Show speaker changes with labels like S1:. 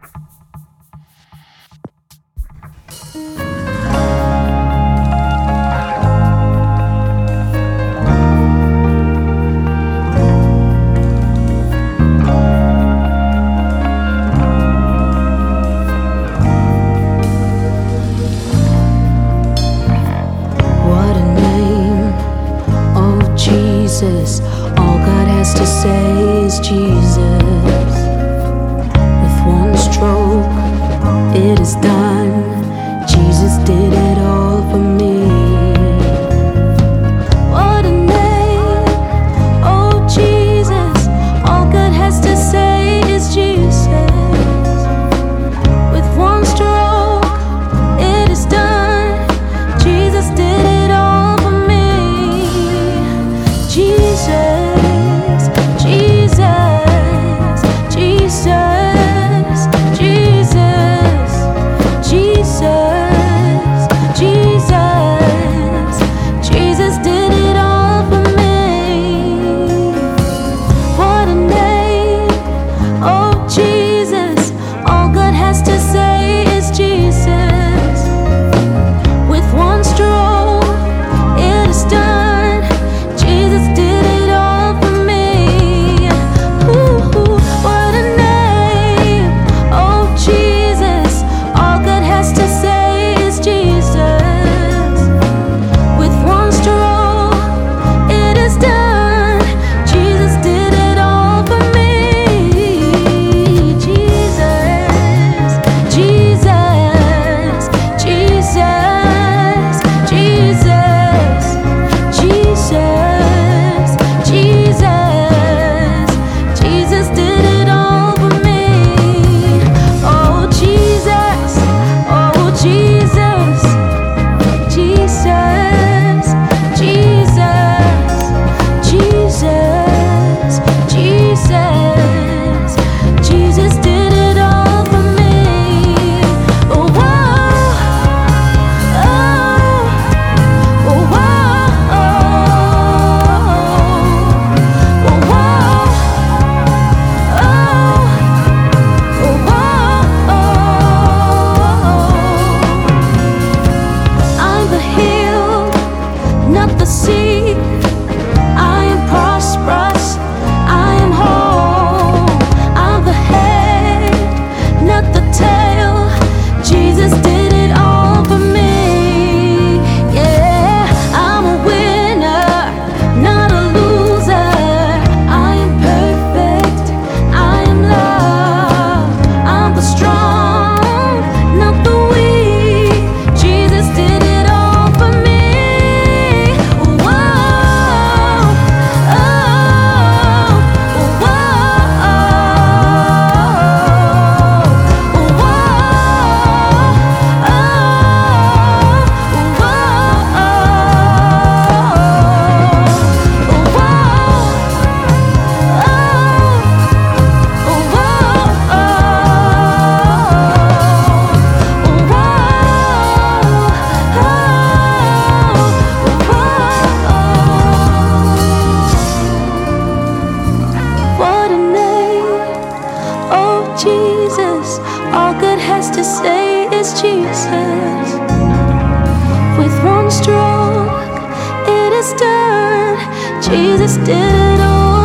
S1: All God has to say is Jesus. With one stroke, it is done. Jesus did it all for me. What a name, oh Jesus. All God has to say is Jesus. With one stroke, it is done. Jesus did it all for me. Jesus, Jesus, Jesus, Jesus, Jesus, Jesus, Jesus did it all for me. What a name, oh Jesus. All God has to say is Jesus. With one stroke, it is done. Jesus did it all for me. Ooh, what a name, oh Jesus. All God has to say is Jesus. With one stroke, it is done. Jesus did it all for me. Jesus, Jesus, Jesus, Jesus, Jesus, Jesus, Jesus did it all for me. Oh Jesus, oh Jesus, Jesus, Jesus, Jesus, Jesus did it all for me. Oh, whoa, oh, whoa, I'm the healed, not the sick. I am prosperous, I am whole. I'm the head, not the tail. Jesus did it all for me. Yeah, I'm a winner, not a loser. I am perfect, I am loved. I'm the strong, not the weak. Jesus did it all for me. What a name, oh Jesus. All God has to say is Jesus. With one stroke, it is done. Jesus did it all.